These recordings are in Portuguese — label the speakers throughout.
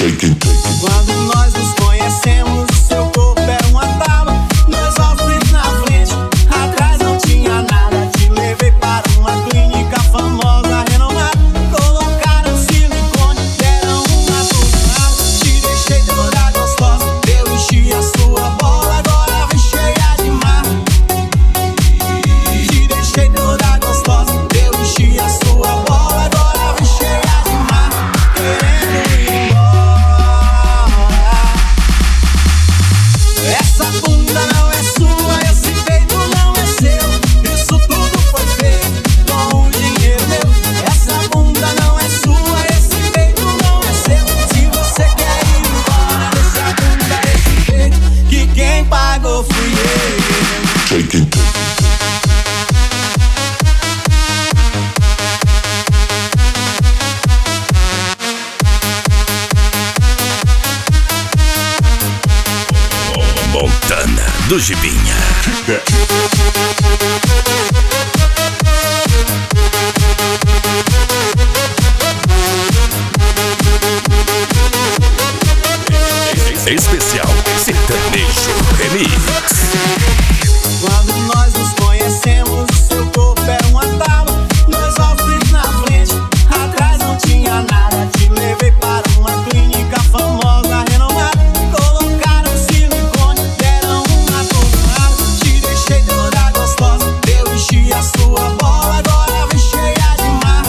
Speaker 1: Quando nós nos conhecemos, o seu corpo era uma tábua, dois ossos na frente, atrás não tinha nada. Te levei para uma clínica famosa, renomada, colocaram silicone, deram uma abdominal. Te deixei toda gostosa, eu enchi a sua bola, agora vem cheia de mar. Te deixei toda gostosa, eu enchi a sua bola, agora vem cheia de mar. Querendo ir embora. Essa bunda não é sua, esse peito não é seu. Isso tudo foi feito com o dinheiro meu. Essa bunda não é sua, esse peito não é seu. Se você quer ir embora, deixa a bunda esse peito, que quem pagou fui eu.
Speaker 2: Montana do Gibinha. Especial Sertanejo Remix.
Speaker 1: Quando nós nos conhecemos, o seu corpo era uma tábua, dois ossos na frente, atrás não tinha nada. Te levei para uma clínica famosa, renomada, colocaram silicone, deram uma abdominal. Te deixei toda gostosa, eu enchi a sua bola, agora vem cheia de mar.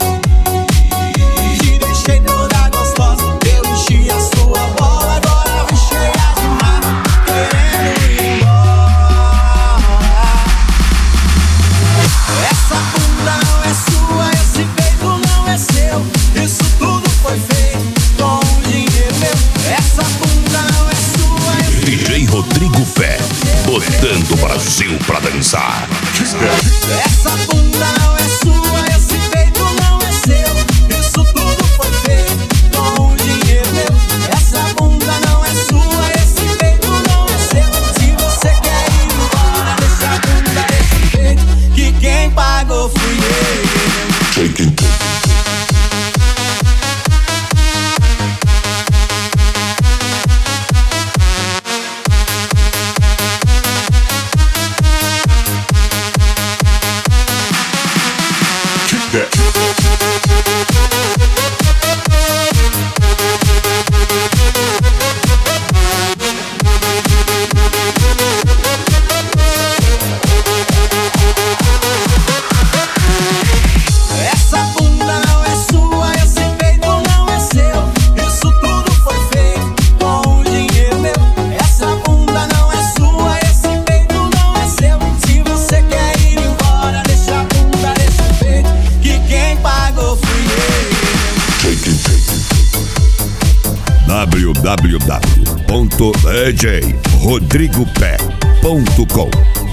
Speaker 1: Te deixei toda gostosa, eu enchi a sua bola, agora vem cheia de mar. Querendo ir embora. Essa bunda não é sua, esse peito não é seu. Isso tudo foi feito com o dinheiro meu. Essa bunda não é sua, esse
Speaker 2: DJ Rodrigo Pé, botando o Brasil pra dançar.
Speaker 1: Essa bunda não é sua, esse peito não é seu. Isso tudo foi feito com o dinheiro meu. Essa bunda não é sua, esse peito não é seu. Se você quer ir embora, deixa a bunda esse peito, que quem pagou fui eu. Essa bunda não é sua, esse peito não é seu. Isso tudo foi feito com o dinheiro meu. Essa bunda não é sua, esse peito não é seu. Se você quer ir embora, deixa a bunda desse peito, que quem pagou fui eu.
Speaker 2: www.djrodrigopé.com